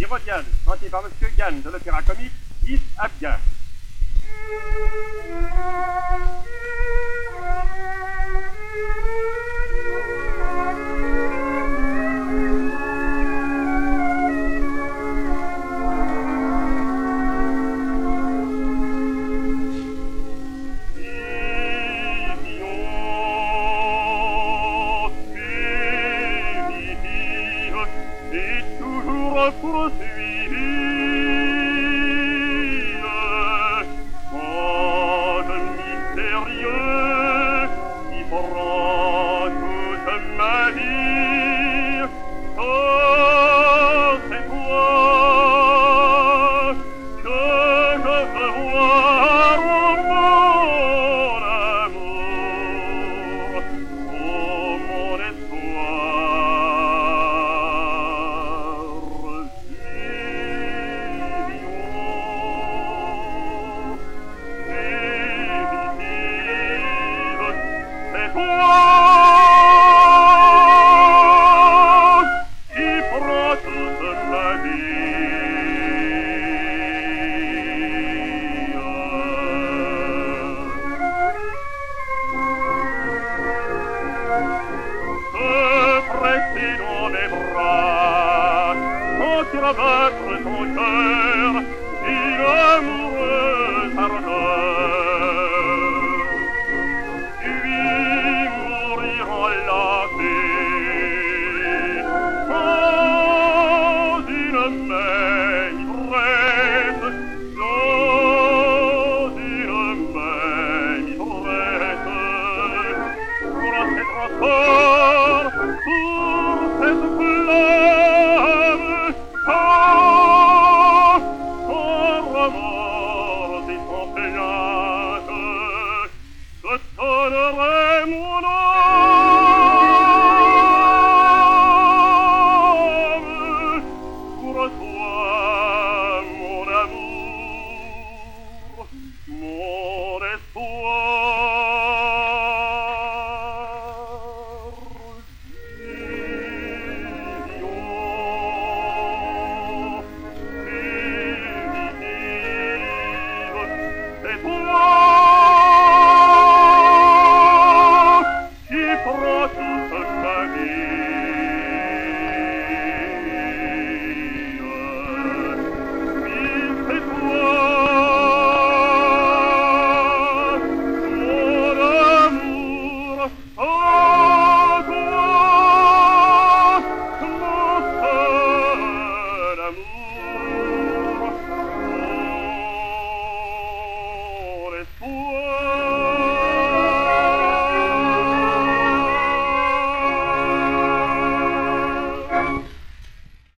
Hérodiade, chanté par Monsieur Gann de l'opéra comique Is Abgar. Battre ton cœur d'une amoureuse ardeur, puis mourir en la paix dans une main ivresse, dans une main ivresse, pour cette ressort, pour cette flamme. L'amour